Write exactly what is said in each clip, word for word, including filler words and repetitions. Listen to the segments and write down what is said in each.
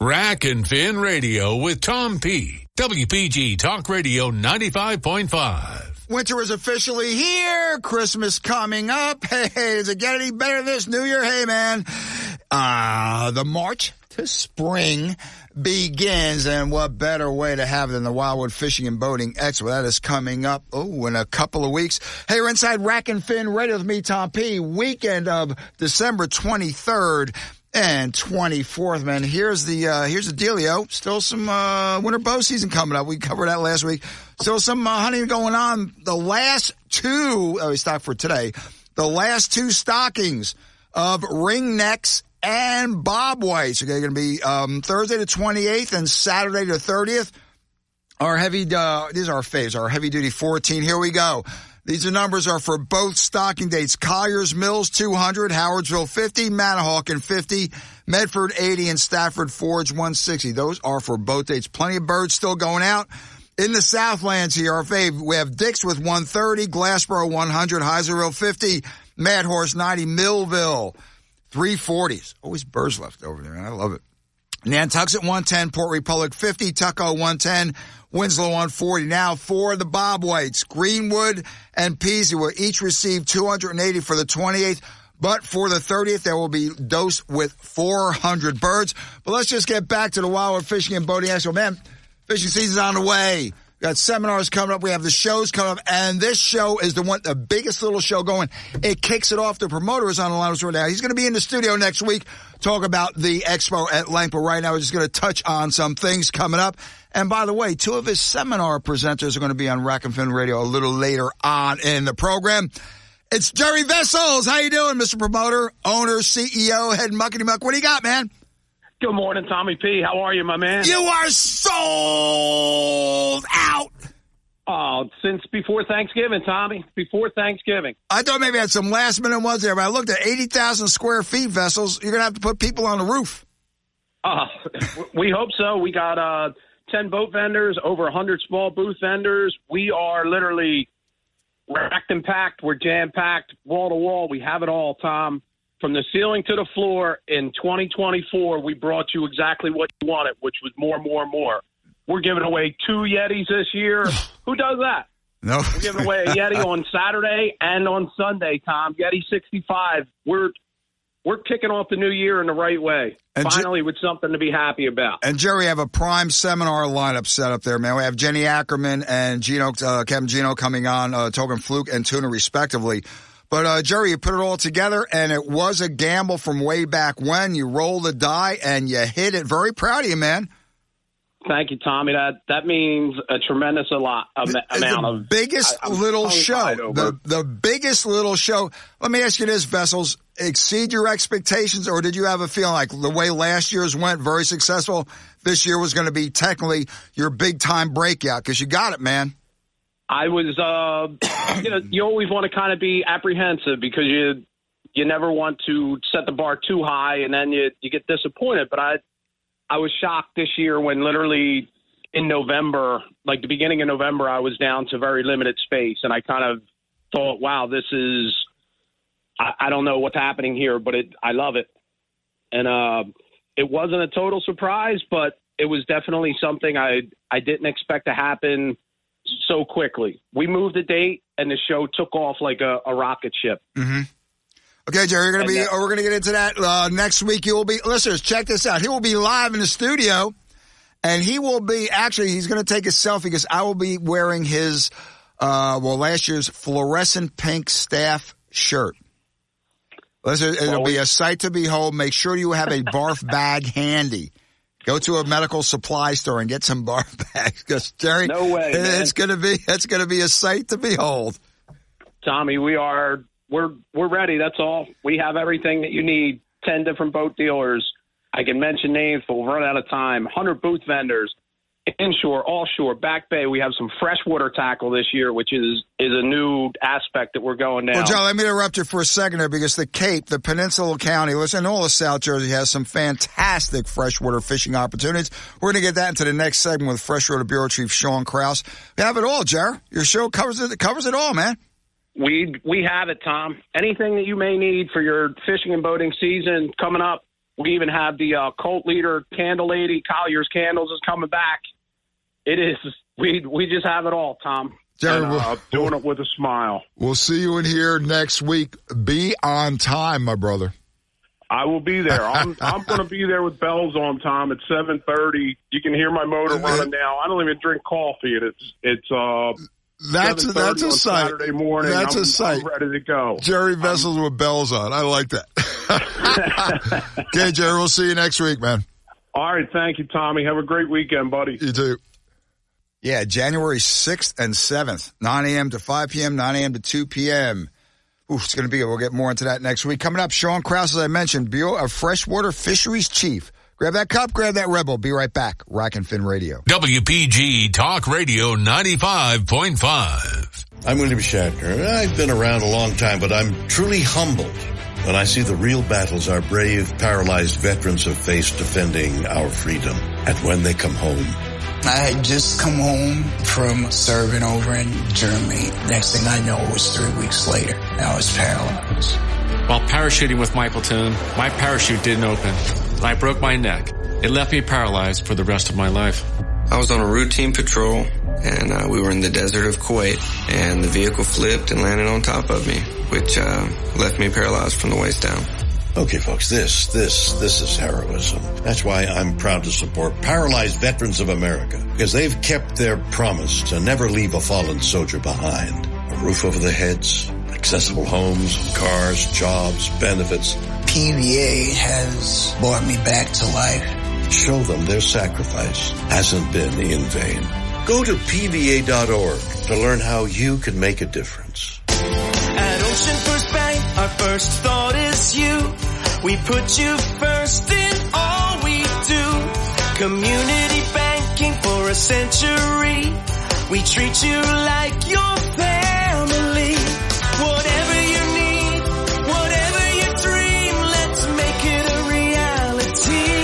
Rack and Fin Radio with Tom P. W P G Talk Radio ninety-five point five. Winter is officially here. Christmas coming up. Hey, hey, does it get any better this New Year? Hey, man. Uh, the march to spring begins, and what better way to have it than the Wildwood Fishing and Boating Expo? That is coming up, oh, in a couple of weeks. Hey, we're inside Rack and Fin Radio with me, Tom P. Weekend of December twenty-third and twenty-fourth, man. Here's the uh, here's the dealio. Still some uh, winter bow season coming up. We covered that last week. Still some uh, hunting going on. The last two, oh, we stocked for today. The last two stockings of ringnecks and bob whites. Okay, going to be um, Thursday the twenty-eighth and Saturday the thirtieth. Our heavy, uh, these are our faves, our heavy duty fourteen. Here we go. These are numbers are for both stocking dates. Collier's Mills two hundred, Howardsville fifty, Manahawkin fifty, Medford eighty, and Stafford Forge one sixty. Those are for both dates. Plenty of birds still going out. In the Southlands here, our fave, we have Dix with one thirty, Glassboro one hundred, Heiserville fifty, Mad Horse ninety, Millville three forties. Always birds left over there, and I love it. Nantuxet one ten, Port Republic fifty, Tuckahoe one ten, Winslow one forty. Now for the bob whites, Greenwood and Peasy will each receive two hundred eighty for the twenty-eighth. But for the thirtieth, there will be dosed with four hundred birds. But let's just get back to the Wildwood Fishing and Boating Expo. Man, fishing season's on the way. We got seminars coming up. We have the shows coming up. And this show is the one, the biggest little show going. It kicks it off. The promoter is on the line right now. He's going to be in the studio next week, talk about the expo at length. But right now, we're just going to touch on some things coming up. And by the way, two of his seminar presenters are going to be on Rack and Fin Radio a little later on in the program. It's Jerry Vessels. How you doing, Mister Promoter, owner, C E O, head muckety muck? What do you got, man? Good morning, Tommy P. How are you, my man? You are sold out. Oh, since before Thanksgiving, Tommy. Before Thanksgiving. I thought maybe I had some last minute ones there, but I looked at eighty thousand square feet, Vessels. You're going to have to put people on the roof. Uh, we hope so. We got uh, ten boat vendors, over one hundred small booth vendors. We are literally racked and packed. We're jam-packed, wall to wall. We have it all, Tom. From the ceiling to the floor in twenty twenty-four, we brought you exactly what you wanted, which was more, more, more. We're giving away two Yetis this year. Who does that? No. We're giving away a Yeti on Saturday and on Sunday, Tom. Yeti sixty-five. We're we're kicking off the new year in the right way. And finally, Jer- with something to be happy about. And Jerry, have a prime seminar lineup set up there, man. We have Jenny Ackerman and Gino, uh, Kevin Gino coming on, uh, Token Fluke and Tuna, respectively. But, uh, Jerry, you put it all together, and it was a gamble from way back when. You rolled the die, and you hit it. Very proud of you, man. Thank you, Tommy. That that means a tremendous a lot, am- the, amount the of... biggest I, little show. The, the biggest little show. Let me ask you this, Vessels. Exceed your expectations, or did you have a feeling like the way last year's went, very successful, this year was going to be technically your big-time breakout? Because you got it, man. I was, uh, you know, you always want to kind of be apprehensive because you you never want to set the bar too high and then you you get disappointed. But I I was shocked this year when literally in November, like the beginning of November, I was down to very limited space, and I kind of thought, wow, this is I, I don't know what's happening here, but it I love it, and uh, it wasn't a total surprise, but it was definitely something I I didn't expect to happen so quickly. We moved the date, and the show took off like a, a rocket ship. Mm-hmm. Okay, Jerry, you're gonna and be. that, oh, we're gonna get into that uh, next week. You will be, listeners. Check this out. He will be live in the studio, and he will be actually. He's gonna take a selfie because I will be wearing his, uh, well, last year's fluorescent pink staff shirt. Listen, it'll well, be a sight to behold. Make sure you have a barf bag handy. Go to a medical supply store and get some barf bags, because Jerry, no way, it's man. gonna be it's gonna be a sight to behold. Tommy, we are we're we're ready. That's all. We have everything that you need. Ten different boat dealers. I can mention names, but we'll run out of time. one hundred booth vendors, inshore, offshore, back bay. We have some freshwater tackle this year, which is is a new aspect that we're going down. Well, John, let me interrupt you for a second there, because the Cape, the Peninsula County, listen, all of South Jersey has some fantastic freshwater fishing opportunities. We're going to get that into the next segment with Freshwater Bureau Chief Sean Krause. We have it all, Jer. Your show covers it covers it all, man. We we have it, Tom. Anything that you may need for your fishing and boating season coming up, We even have the uh, cult leader, Candle Lady, Collier's Candles is coming back. It is. We we just have it all, Tom. Jerry, and, uh, doing it with a smile. We'll see you in here next week. Be on time, my brother. I will be there. I'm I'm going to be there with bells on, Tom, at seven thirty. You can hear my motor running now. I don't even drink coffee, and it's it's uh that's a, that's a sight. Saturday morning. That's I'm, a sight. I'm ready to go. Jerry Vessels um, with bells on. I like that. Okay, Jerry, we'll see you next week, man. All right, thank you, Tommy. Have a great weekend, buddy. You too. Yeah, January sixth and seventh, nine a.m. to five p.m., nine a.m. to two p.m. Ooh, it's going to be good. We'll get more into that next week. Coming up, Sean Krause, as I mentioned, Bureau of Freshwater Fisheries Chief. Grab that cup, grab that Rebel. Be right back. Rack and Fin Radio. W P G Talk Radio ninety-five point five. I'm William Shatner. I've been around a long time, but I'm truly humbled when I see the real battles our brave, paralyzed veterans have faced defending our freedom. And when they come home, I had just come home from serving over in Germany. Next thing I know, it was three weeks later. I was paralyzed. While parachuting with my platoon, my parachute didn't open. I broke my neck. It left me paralyzed for the rest of my life. I was on a routine patrol, and uh, we were in the desert of Kuwait, and the vehicle flipped and landed on top of me, which uh, left me paralyzed from the waist down. Okay, folks, this, this, this is heroism. That's why I'm proud to support Paralyzed Veterans of America, because they've kept their promise to never leave a fallen soldier behind. A roof over their heads, accessible homes, cars, jobs, benefits. P V A has brought me back to life. Show them their sacrifice hasn't been in vain. Go to P V A dot org to learn how you can make a difference. At Ocean First Bank, our first thought is you. We put you first in all we do. Community banking for a century. We treat you like your family. Whatever you need, whatever you dream, let's make it a reality.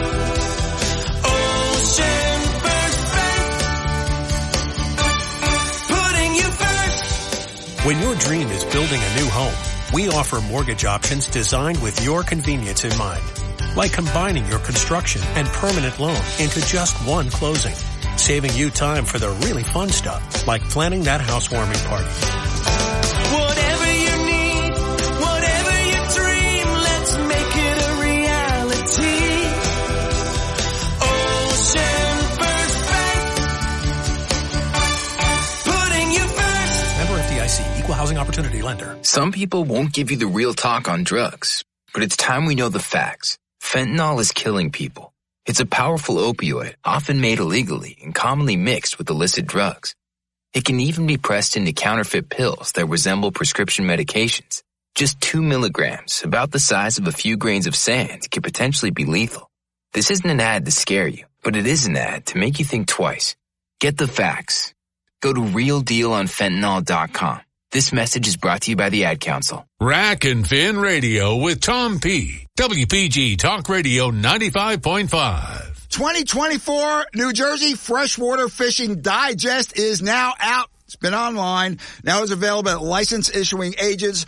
Ocean First Bank, putting you first. When your dream is building a new home, we offer mortgage options designed with your convenience in mind, like combining your construction and permanent loan into just one closing, saving you time for the really fun stuff, like planning that housewarming party. Whatever you need, whatever you dream, let's make it a reality. Ocean First Bank, putting you first. Member F D I C, Equal Housing Opportunity Lender. Some people won't give you the real talk on drugs, but it's time we know the facts. Fentanyl is killing people. It's a powerful opioid, often made illegally and commonly mixed with illicit drugs. It can even be pressed into counterfeit pills that resemble prescription medications. Just two milligrams, about the size of a few grains of sand, could potentially be lethal. This isn't an ad to scare you, but it is an ad to make you think twice. Get the facts. Go to real deal on fentanyl dot com. This message is brought to you by the Ad Council. Rack and Fin Radio with Tom P. W P G Talk Radio ninety-five point five. twenty twenty-four New Jersey Freshwater Fishing Digest is now out. It's been online. Now it's available at license issuing agents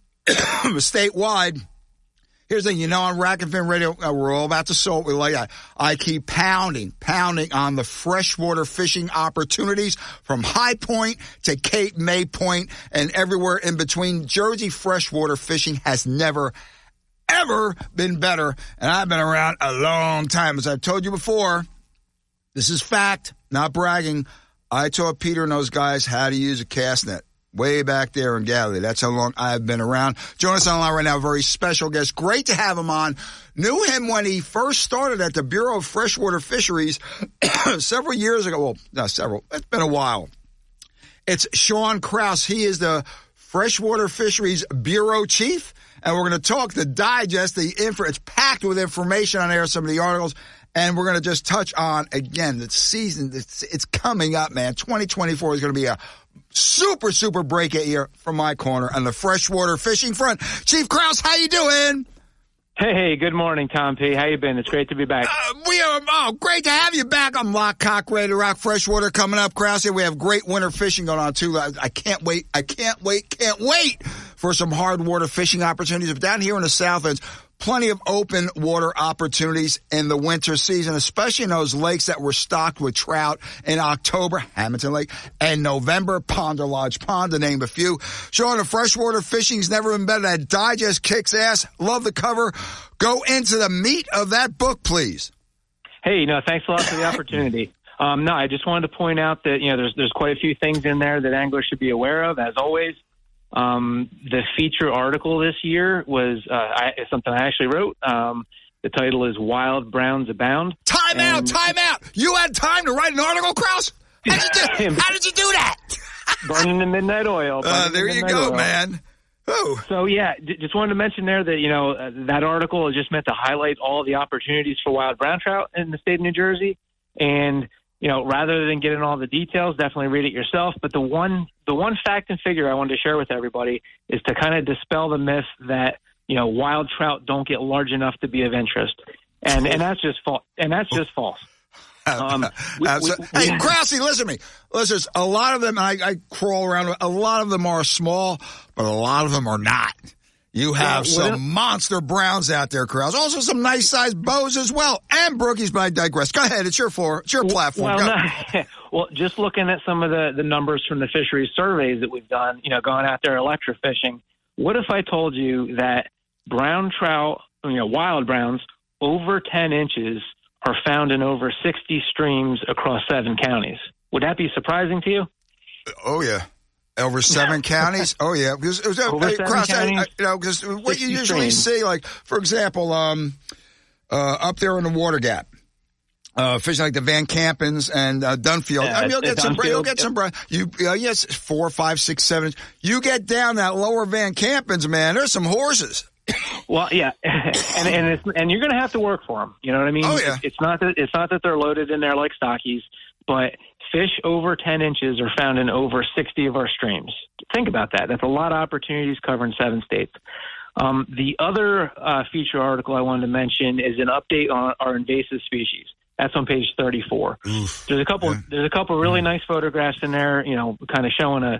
statewide. Here's the thing, you know, on Rack and Fin Radio, uh, we're all about to salt. We like that. I keep pounding, pounding on the freshwater fishing opportunities from High Point to Cape May Point and everywhere in between. Jersey freshwater fishing has never, ever been better. And I've been around a long time. As I've told you before, this is fact, not bragging. I taught Peter and those guys how to use a cast net. Way back there in Galilee. That's how long I've been around. Join us online right now. A very special guest. Great to have him on. Knew him when he first started at the Bureau of Freshwater Fisheries several years ago. Well, not several. It's been a while. It's Sean Krause. He is the Freshwater Fisheries Bureau Chief. And we're going to talk the digest. The info, it's packed with information on there, some of the articles. And we're going to just touch on, again, the season. It's, it's coming up, man. twenty twenty-four is going to be a super, super breakout year from my corner on the freshwater fishing front. Chief Krause, how you doing? Hey, hey, good morning, Tom P. How you been? It's great to be back. Uh, we are, oh, great to have you back. I'm Lock Cock, ready to rock. Freshwater coming up, Krause. We have great winter fishing going on, too. I, I can't wait. I can't wait, can't wait for some hard water fishing opportunities. But down here in the South, it's plenty of open water opportunities in the winter season, especially in those lakes that were stocked with trout in October, Hamilton Lake, and November, Ponder Lodge Pond, to name a few. Showing the freshwater fishing's never been better. That digest kicks ass. Love the cover. Go into the meat of that book, please. Hey, no, thanks a lot for the opportunity. Um, no, I just wanted to point out that, you know, there's there's quite a few things in there that anglers should be aware of, as always. Um, the feature article this year was uh, I, something I actually wrote. Um, the title is Wild Browns Abound. Time and out, time out. You had time to write an article, Krause? How did you do, how did you do that? Burning the midnight oil. Uh, there the you go, oil. man. Ooh. So, yeah, j- just wanted to mention there that, you know, uh, that article is just meant to highlight all the opportunities for wild brown trout in the state of New Jersey. And, you know, rather than get in all the details, definitely read it yourself. But the one the one fact and figure I wanted to share with everybody is to kind of dispel the myth that, you know, wild trout don't get large enough to be of interest. And and that's just false. And that's just false. Um, we, we, we, hey, Krause, listen to me. Listen, a lot of them, I, I crawl around, a lot of them are small, but a lot of them are not. You have well, some monster browns out there, Krause. Also some nice-sized bows as well, and brookies, but I digress. Go ahead. It's your floor. It's your platform. Well, no, well, just looking at some of the, the numbers from the fisheries surveys that we've done, you know, going out there electrofishing, what if I told you that brown trout, you know, wild browns, over ten inches are found in over sixty streams across seven counties? Would that be surprising to you? Oh, yeah. Over seven counties? Oh, yeah. Because, Over hey, seven Krause, I, counties, I, you know, because what you usually streams. see, like, for example, um, uh, up there in the Water Gap, uh, fishing like the Van Campens and uh, Dunfield. Yeah, I mean, you'll get some, Dunfield, you'll get some, you, uh, yes, four, five, six, seven. You get down that lower Van Campens, man, there's some horses. Well, yeah, and and it's, and you're going to have to work for them. You know what I mean? Oh, yeah. It's not that it's not that they're loaded in there like stockies, but fish over ten inches are found in over sixty of our streams. Think about that. That's a lot of opportunities covering seven states. Um, the other uh, feature article I wanted to mention is an update on our invasive species. That's on page thirty-four. Oof. There's a couple. Yeah. There's a couple really nice photographs in there. You know, kind of showing a.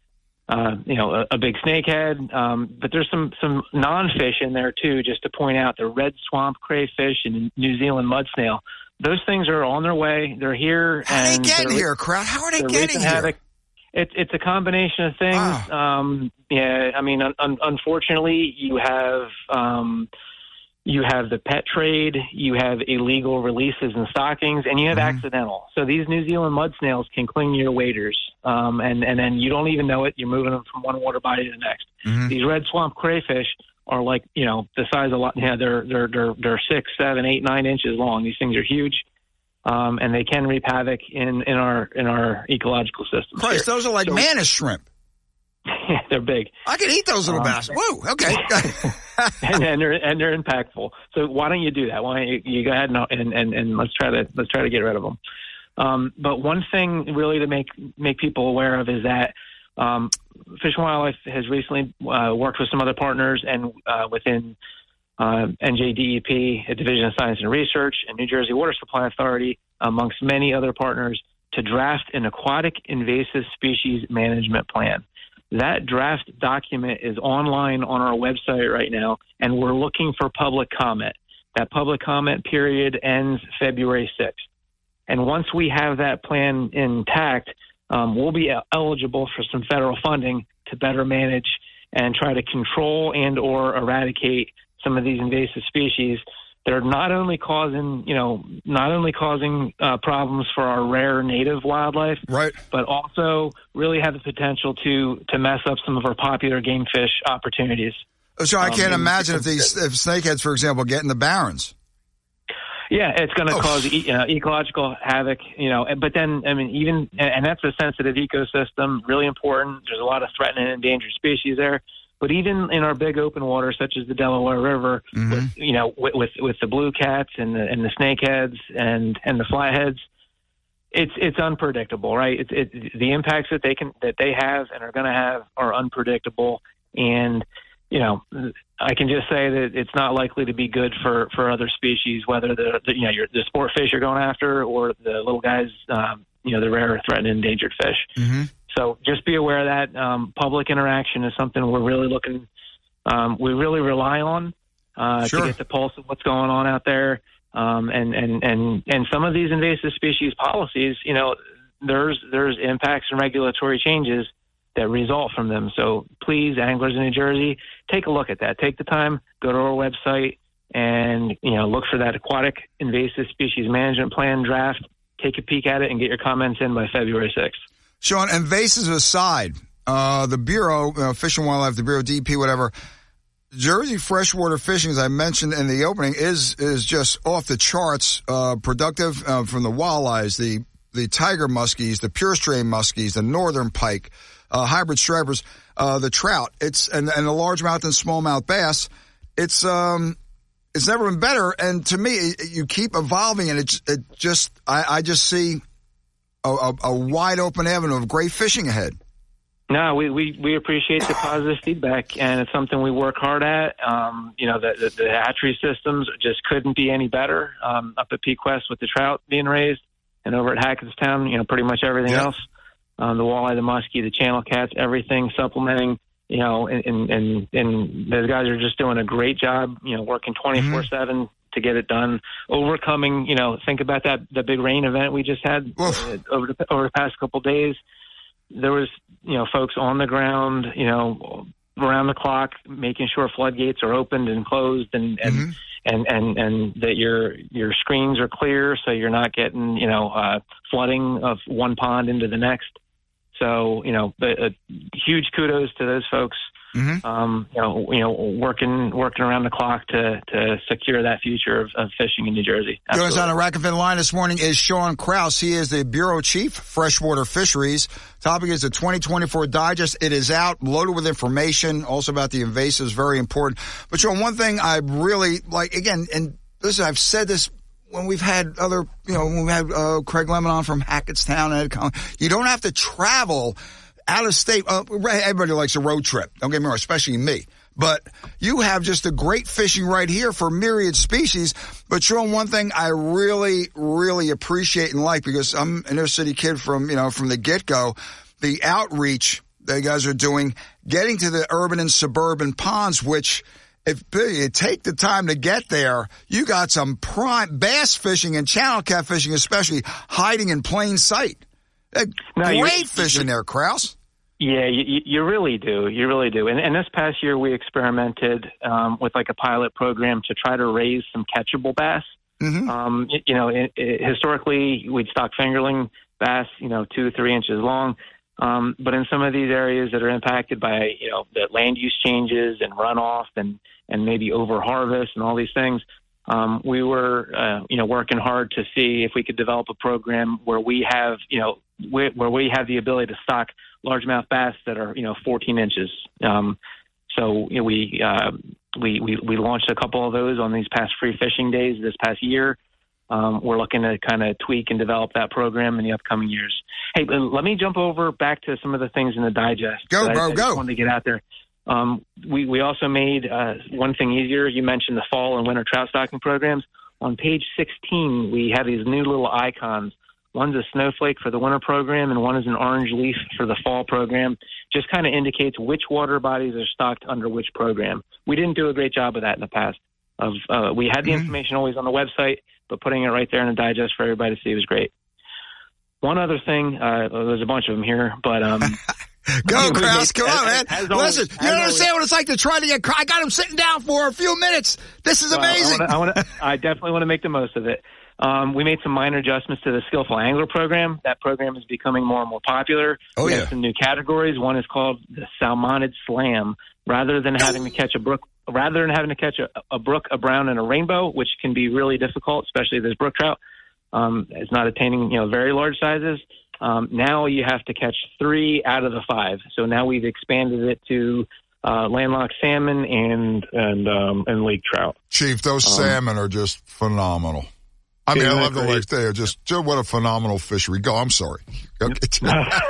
Uh, you know, a, a big snakehead, um, but there's some, some non-fish in there, too, just to point out the red swamp crayfish and New Zealand mud snail. Those things are on their way. They're here. How are and they getting they're, here, Krause? How are they they're getting wreaking here? havoc. It, it's a combination of things. Wow. Um, yeah, I mean, un- un- unfortunately, you have um, you have the pet trade, you have illegal releases and stockings, and you have Mm-hmm. accidental. So these New Zealand mud snails can cling to your waders, um, and, and then you don't even know it. You're moving them from one water body to the next. Mm-hmm. These red swamp crayfish are like, you know, the size of, yeah, they're, they're, they're, they're six, seven, eight, nine inches long. These things are huge. Um, and they can wreak havoc in, in our in our ecological system. Christ, those are like so, mantis shrimp. Yeah, they're big. I can eat those little Um, bastards. Whoa, okay. and, and they're and they're impactful. So why don't you do that? Why don't you, you go ahead and, and and and let's try to let's try to get rid of them. Um, but one thing really to make make people aware of is that um, Fish and Wildlife has recently uh, worked with some other partners and uh, within uh, N J D E P, a Division of Science and Research, and New Jersey Water Supply Authority, amongst many other partners, to draft an aquatic invasive species management plan. That draft document is online on our website right now, and we're looking for public comment. That public comment period ends February sixth. And once we have that plan intact, um, we'll be eligible for some federal funding to better manage and try to control and or eradicate some of these invasive species that are not only causing, you know, not only causing uh, problems for our rare native wildlife, right, but also really have the potential to to mess up some of our popular game fish opportunities. So I can't um, imagine if these if snakeheads, for example, get in the barrens. Yeah, it's going to Oh. cause e- you know, ecological havoc, you know, but then, I mean, even, and that's a sensitive ecosystem, really important. There's a lot of threatened and endangered species there. But even in our big open water, such as the Delaware River, Mm-hmm. with, you know, with, with with the blue cats and the and the snakeheads and and the flatheads, it's it's unpredictable, right? It's it, the impacts that they can that they have and are going to have are unpredictable, and you know, I can just say that it's not likely to be good for, for other species, whether the, the you know you're, the sport fish you're going after or the little guys, um, you know, the rare, threatened, endangered fish. Mm-hmm. So just be aware of that. Um, public interaction is something we're really looking, um, we really rely on. uh, Sure. to get the pulse of what's going on out there. Um, and, and, and, and some of these invasive species policies, you know, there's there's impacts and regulatory changes that result from them. So please, anglers in New Jersey, take a look at that. Take the time, go to our website, and you know look for that aquatic invasive species management plan draft. Take a peek at it and get your comments in by February sixth. Sean, invasives aside, uh, the Bureau, uh, Fish and Wildlife, the Bureau, D E P, whatever, Jersey freshwater fishing, as I mentioned in the opening, is is just off the charts, uh, productive uh, from the walleyes, the the tiger muskies, the pure strain muskies, the northern pike, uh, hybrid stripers, uh, the trout. It's and and the largemouth and smallmouth bass. It's um, it's never been better. And to me, it, you keep evolving, and it it just I, I just see a, a, a wide open avenue of great fishing ahead. No, we, we, we appreciate the positive feedback, and it's something we work hard at. Um, you know, the, the, the hatchery systems just couldn't be any better um, up at Peak West with the trout being raised, and over at Hackettstown, you know, pretty much everything yeah. else. Um, the walleye, the muskie, the channel cats, everything supplementing, you know, and, and, and, and those guys are just doing a great job, you know, working twenty-four seven mm-hmm. to get it done, overcoming, you know, think about that, the big rain event we just had uh, over the, over the past couple of days. There was, you know, folks on the ground, you know, around the clock, making sure floodgates are opened and closed, and and, mm-hmm. and, and, and that your your screens are clear, so you're not getting, you know, uh, flooding of one pond into the next. So, you know, a, a huge kudos to those folks. Mm-hmm. Um, you know, you know, working working around the clock to to secure that future of, of fishing in New Jersey. Joining us on the Rack and Fin line this morning is Sean Krause. He is the Bureau Chief, Freshwater Fisheries. Topic is the twenty twenty-four Digest. It is out, loaded with information, also about the invasives, very important. But Sean, one thing I really like, again, and listen, I've said this when we've had other, you know, when we had uh, Craig Lemon on from Hackettstown, and you don't have to travel out of state. Uh, everybody likes a road trip. Don't get me wrong, especially me. But you have just a great fishing right here for myriad species. But Sean, one thing I really, really appreciate and like, because I'm an inner city kid from, you know, from the get-go, the outreach that you guys are doing, getting to the urban and suburban ponds, which if you take the time to get there, you got some prime bass fishing and channel cat fishing, especially hiding in plain sight. Uh, no, great fishing there, Krause. Yeah, you, you really do. You really do. And, and this past year, we experimented um, with like a pilot program to try to raise some catchable bass. Mm-hmm. Um, you, you know, it, it, historically, we'd stock fingerling bass, you know, two, three inches long. Um, but in some of these areas that are impacted by, you know, the land use changes and runoff and, and maybe over harvest and all these things, um, we were, uh, you know, working hard to see if we could develop a program where we have, you know, where we have the ability to stock largemouth bass that are, you know, fourteen inches. Um, so you know, we, uh, we we we launched a couple of those on these past free fishing days this past year. Um, we're looking to kind of tweak and develop that program in the upcoming years. Hey, let me jump over back to some of the things in the digest. Go, bro, I, I go. just wanted to get out there. Um, we we also made uh, one thing easier. You mentioned the fall and winter trout stocking programs. On page sixteen, we have these new little icons. One's a snowflake for the winter program, and one is an orange leaf for the fall program. Just kind of indicates which water bodies are stocked under which program. We didn't do a great job of that in the past. Of uh, we had the information always on the website, but putting it right there in a digest for everybody to see was great. One other thing, uh, there's a bunch of them here, but um, go, Krause, come on, man. As always, Listen, you don't understand always. What it's like to try to get. I got him sitting down for a few minutes. This is amazing. Well, I, wanna, I, wanna, I definitely want to make the most of it. Um, we made some minor adjustments to the Skillful Angler program. That program is becoming more and more popular. Oh, we yeah. have some new categories. One is called the Salmonid Slam. Rather than having to catch a brook, rather than having to catch a, a brook, a brown, and a rainbow, which can be really difficult, especially if there's brook trout, um, it's not attaining, you know, very large sizes. Um, now you have to catch three out of the five. So now we've expanded it to uh, landlocked salmon and and um, and lake trout. Chief, those um, salmon are just phenomenal. I mean, I love the lakes. They are just, just what a phenomenal fishery. Go, I'm sorry. and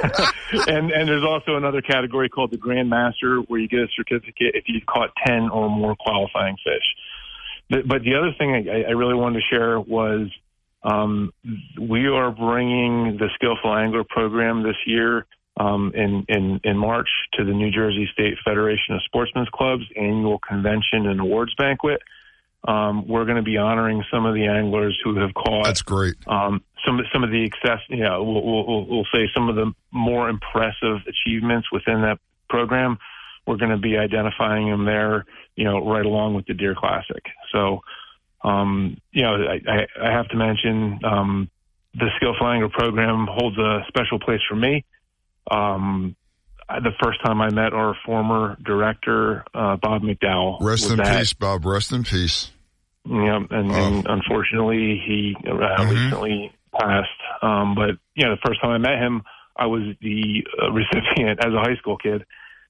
and there's also another category called the Grandmaster, where you get a certificate if you've caught ten or more qualifying fish. But, but the other thing I, I really wanted to share was um, we are bringing the Skillful Angler program this year um, in, in, in March to the New Jersey State Federation of Sportsmen's Clubs annual convention and awards banquet. Um, we're going to be honoring some of the anglers who have caught. That's great. Um, some some of the excess, you know, we'll, we'll, we'll say some of the more impressive achievements within that program. We're going to be identifying them there, you know, right along with the Deer Classic. So, um, you know, I, I, I have to mention um, the Skillful Angler program holds a special place for me. Um, the first time I met our former director, uh, Bob McDowell. Rest in at, peace, Bob. Rest in peace. Yeah, and, oh. and unfortunately, he uh, mm-hmm. recently passed. Um, but, you know, the first time I met him, I was the uh, recipient as a high school kid.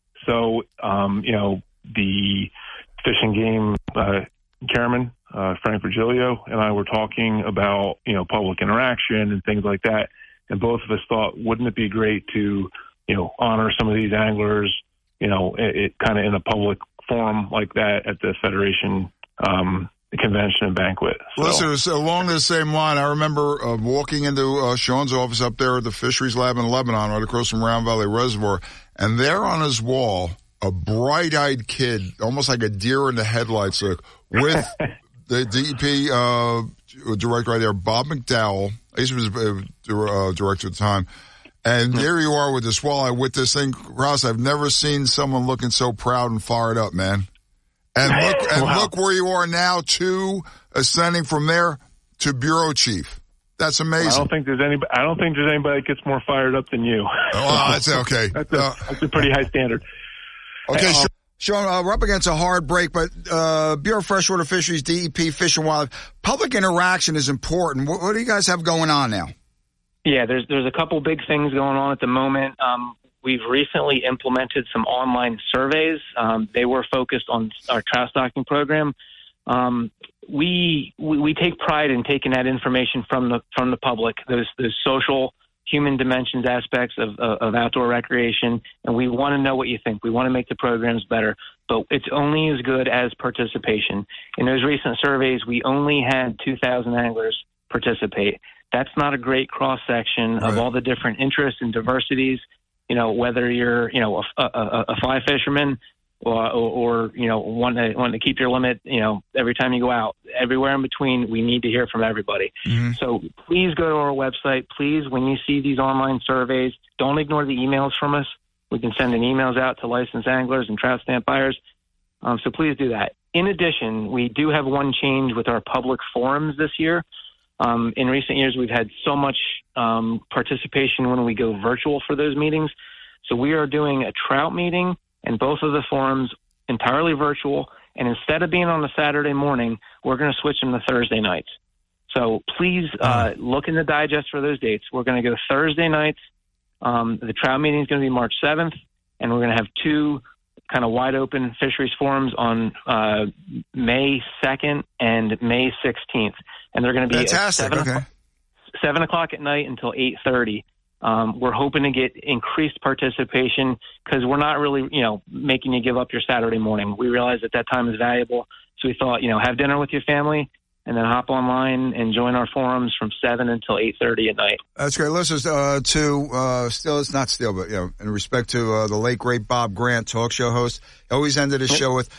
So, um, you know, the Fish and Game uh, chairman, uh, Frank Virgilio, and I were talking about, you know, public interaction and things like that. And both of us thought, wouldn't it be great to, you know, honor some of these anglers, you know, it, it kind of in a public forum like that at the Federation um, convention and banquet. So. Listen, it's along the same line. I remember uh, walking into uh, Sean's office up there at the Fisheries Lab in Lebanon, right across from Round Valley Reservoir, and there on his wall, a bright-eyed kid, almost like a deer in the headlights, like, with the D E P uh, director right there, Bob McDowell. He was uh, director at the time. And there you are with this walleye, with this thing, Ross. I've never seen someone looking so proud and fired up, man. And look, and wow. look where you are now, too, ascending from there to bureau chief. That's amazing. I don't think there's any. I don't think there's anybody that gets more fired up than you. Oh, that's okay. that's, a, uh, that's a pretty high standard. Okay, uh, Sean, uh, we're up against a hard break, but uh, Bureau of Freshwater Fisheries, D E P, Fish and Wildlife, public interaction is important. What, what do you guys have going on now? Yeah, there's there's a couple big things going on at the moment. Um, we've recently implemented some online surveys. Um, they were focused on our trout stocking program. Um, we, we we take pride in taking that information from the from the public, those those social, human dimensions aspects of of, of outdoor recreation, and we want to know what you think. We want to make the programs better, but it's only as good as participation. In those recent surveys, we only had two thousand anglers participate. That's not a great cross-section right. of all the different interests and diversities, you know, whether you're, you know, a, a, a fly fisherman or, or, or you know, want to, want to keep your limit, you know, every time you go out. Everywhere in between, we need to hear from everybody. Mm-hmm. So please go to our website. Please, when you see these online surveys, don't ignore the emails from us. We can send an emails out to licensed anglers and trout stamp buyers. Um, so please do that. In addition, we do have one change with our public forums this year. Um, in recent years, we've had so much um, participation when we go virtual for those meetings. So we are doing a trout meeting and both of the forums entirely virtual. And instead of being on a Saturday morning, we're going to switch them to Thursday nights. So please uh, look in the digest for those dates. We're going to go Thursday nights. Um, the trout meeting is going to be March seventh, and we're going to have two kind of wide open fisheries forums on uh, May second and May sixteenth. And they're going to be Fantastic. at seven, okay. o'clock, seven o'clock at night until eight thirty. Um, we're hoping to get increased participation because we're not really, you know, making you give up your Saturday morning. We realize that that time is valuable. So we thought, you know, have dinner with your family and then hop online and join our forums from seven until eight thirty at night. That's great. Listen, uh, to, uh, still, it's not still, but, you know, in respect to, uh, the late, great Bob Grant, talk show host, always ended his show with,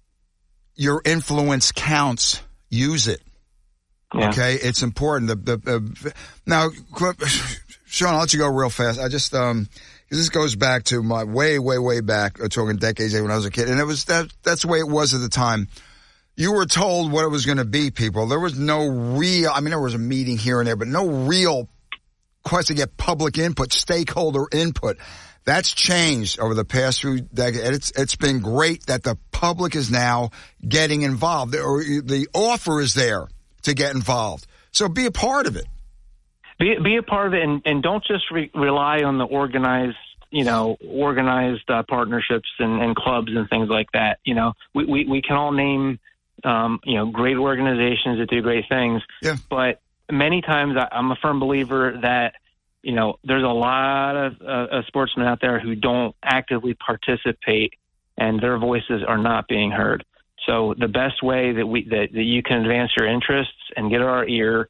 your influence counts. Use it. Yeah. Okay. It's important. The, the, uh, now, Sean, I'll let you go real fast. I just, um, this goes back to my way, way, way back, uh, talking decades when I was a kid. And it was that, that's the way it was at the time. You were told what it was going to be, people. There was no real, I mean, there was a meeting here and there, but no real quest to get public input, stakeholder input. That's changed over the past few decades. It's, it's been great that the public is now getting involved, or the offer is there to get involved. So be a part of it. Be, be a part of it, and, and don't just re- rely on the organized, you know, organized uh, partnerships and, and clubs and things like that. You know, we, we, we can all name, um, you know, great organizations that do great things. Yeah. But many times I, I'm a firm believer that, you know, there's a lot of uh, sportsmen out there who don't actively participate, and their voices are not being heard. So the best way that we that, that you can advance your interests and get our ear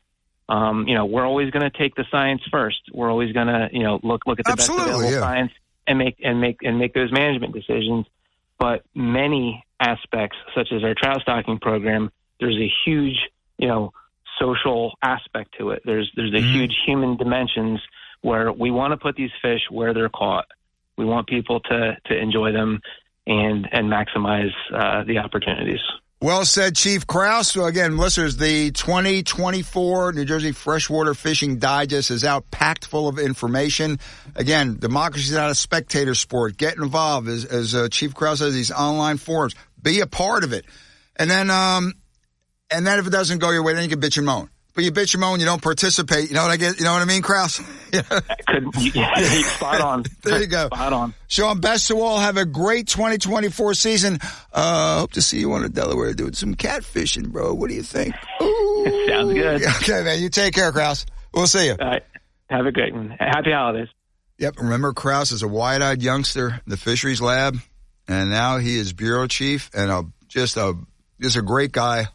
Um, you know, we're always going to take the science first. We're always going to, you know, look look at the Absolutely, best available yeah. science and make and make and make those management decisions. But many aspects, such as our trout stocking program, there's a huge, you know, social aspect to it. There's there's a Mm-hmm. huge human dimensions where we want to put these fish where they're caught. We want people to to enjoy them and and maximize uh, the opportunities. Well said, Chief Krause. So again, listeners, the twenty twenty-four New Jersey Freshwater Fishing Digest is out, packed full of information. Again, democracy is not a spectator sport. Get involved, as, as uh, Chief Krause says, these online forums. Be a part of it. And then, um, and then if it doesn't go your way, then you can bitch and moan. But you bitch and moan, you don't participate. You know what I get? You know what I mean, Krause? Could, yeah, spot on. There you go. Spot on. Sean, best to all. Have a great twenty twenty-four season. Uh, hope to see you on the Delaware doing some catfishing, bro. What do you think? Ooh. Sounds good. Okay, man. You take care, Krause. We'll see you. All right. Have a great one. Happy holidays. Yep. Remember, Krause is a wide-eyed youngster in the fisheries lab, and now he is bureau chief and a, just a just a great guy,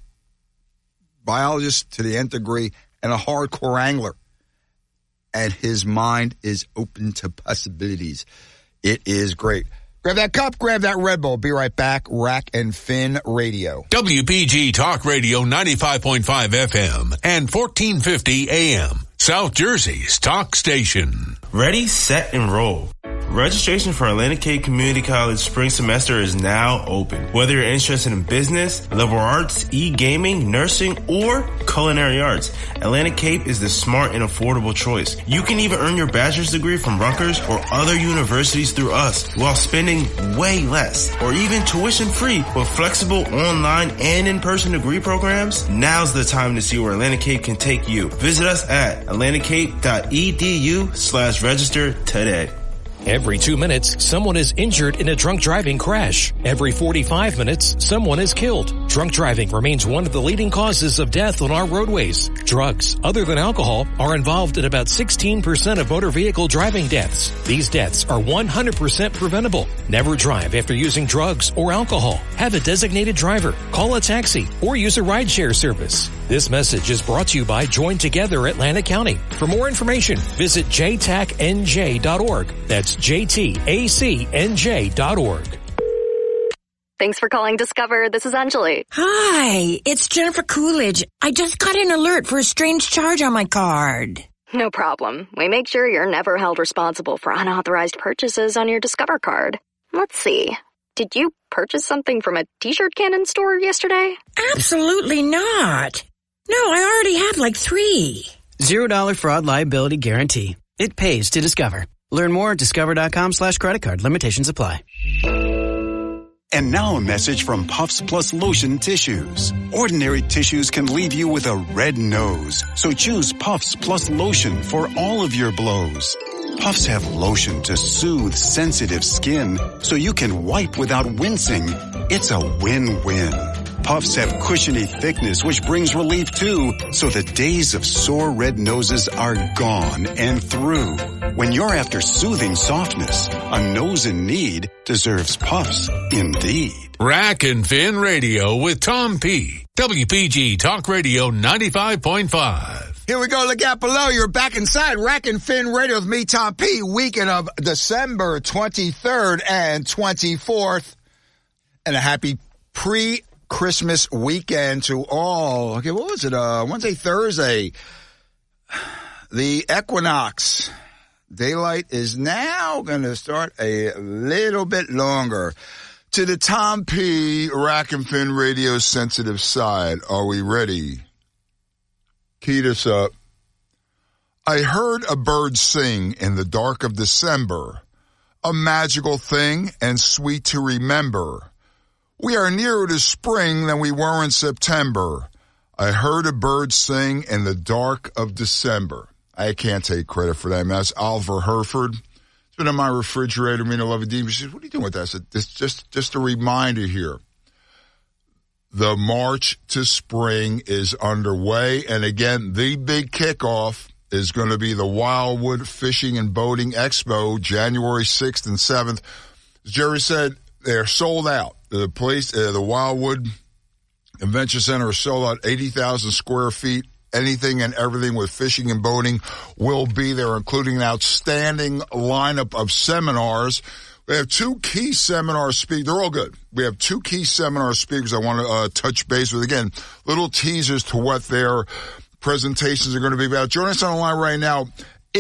biologist to the nth degree, and a hardcore angler. And his mind is open to possibilities. It is great. Grab that cup, grab that Red Bull. Be right back. Rack and Fin Radio. W P G Talk Radio ninety-five point five F M and fourteen fifty A M. South Jersey's talk station. Ready, set, and roll. Registration for Atlantic Cape Community College spring semester is now open. Whether you're interested in business, liberal arts, e-gaming, nursing, or culinary arts, Atlantic Cape is the smart and affordable choice. You can even earn your bachelor's degree from Rutgers or other universities through us while spending way less or even tuition free with flexible online and in-person degree programs. Now's the time to see where Atlantic Cape can take you. Visit us at atlantic cape dot e d u slash register today. Every two minutes, someone is injured in a drunk driving crash. Every forty-five minutes, someone is killed. Drunk driving remains one of the leading causes of death on our roadways. Drugs, other than alcohol, are involved in about sixteen percent of motor vehicle driving deaths. These deaths are one hundred percent preventable. Never drive after using drugs or alcohol. Have a designated driver. Call a taxi or use a rideshare service. This message is brought to you by Join Together Atlantic County. For more information, visit j t a c n j dot org. That's j t a c n j dot org. Thanks for calling Discover. This is Anjali. Hi, it's Jennifer Coolidge. I just got an alert for a strange charge on my card. No problem. We make sure you're never held responsible for unauthorized purchases on your Discover card. Let's see. Did you purchase something from a t-shirt cannon store yesterday? Absolutely not. No, I already have like three. Zero dollar fraud liability guarantee. It pays to Discover. Learn more at discover.com slash credit card. Limitations apply. And now a message from Puffs Plus Lotion Tissues. Ordinary tissues can leave you with a red nose. So choose Puffs Plus Lotion for all of your blows. Puffs have lotion to soothe sensitive skin so you can wipe without wincing. It's a win-win. Puffs have cushiony thickness which brings relief too, so the days of sore red noses are gone and through. When you're after soothing softness, a nose in need deserves Puffs indeed. Rack and Fin Radio with Tom P. W P G Talk Radio ninety-five point five. Here we go. Look out below. You're back inside Rack and Fin Radio with me, Tom P. Weekend of December twenty-third and twenty-fourth. And a happy pre-Christmas weekend to all. Okay, what was it? Uh, Wednesday, Thursday. The equinox. Daylight is now going to start a little bit longer. To the Tom P. Rack and Fin Radio sensitive side, are we ready? Key this up. I heard a bird sing in the dark of December, a magical thing and sweet to remember. We are nearer to spring than we were in September. I heard a bird sing in the dark of December. I can't take credit for that, man. That's Oliver Herford. It's been in my refrigerator. Mina Lovadine. She says, what are you doing with that? I said, this just, just a reminder here. The march to spring is underway. And again, the big kickoff is going to be the Wildwood Fishing and Boating Expo, January sixth and seventh. As Jerry said, they're sold out. The place, uh, the Wildwood Convention Center is sold out, eighty thousand square feet. anything and everything with fishing and boating will be there, including an outstanding lineup of seminars. We have two key seminar speakers. They're all good. We have two key seminar speakers I want to uh, touch base with. Again, little teasers to what their presentations are going to be about. Joining us on the line right now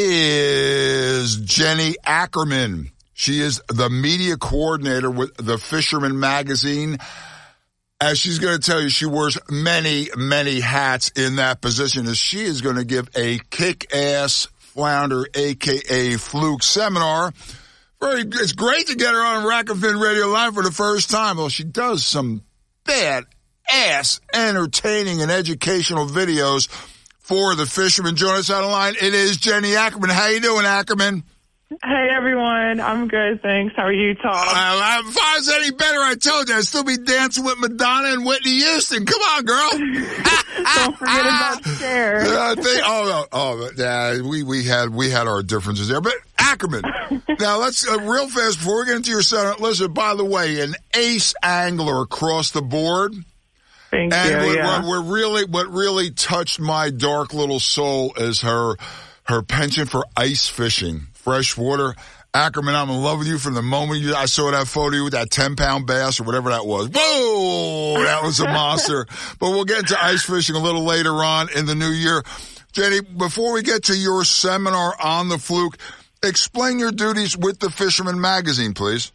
is Jenny Ackerman. She is the media coordinator with the Fisherman Magazine. As she's going to tell you, she wears many, many hats in that position, as she is going to give a kick-ass flounder, a k a fluke seminar. Very, it's great to get her on Rack and Fin Radio Live for the first time. Well, she does some bad-ass entertaining and educational videos for the fishermen. Join us on the line. It is Jenny Ackerman. How you doing, Ackerman? Hey, everyone. I'm good, thanks. How are you, Tom? Uh, if I was any better, I told you, I'd still be dancing with Madonna and Whitney Houston. Come on, girl. Don't forget about Cher. Uh, they, oh, oh, yeah, we, we, had, we had our differences there. But, Ackerman, now let's, uh, real fast, before we get into your segment, listen, by the way, an ace angler across the board. Thank and you, what, yeah. what, what really, what really touched my dark little soul is her, her penchant for ice fishing. Freshwater. Ackerman, I'm in love with you from the moment you, I saw that photo of you with that ten-pound bass or whatever that was. Whoa! That was a monster. But we'll get into ice fishing a little later on in the new year. Jenny, before we get to your seminar on the fluke, explain your duties with the Fisherman Magazine, please.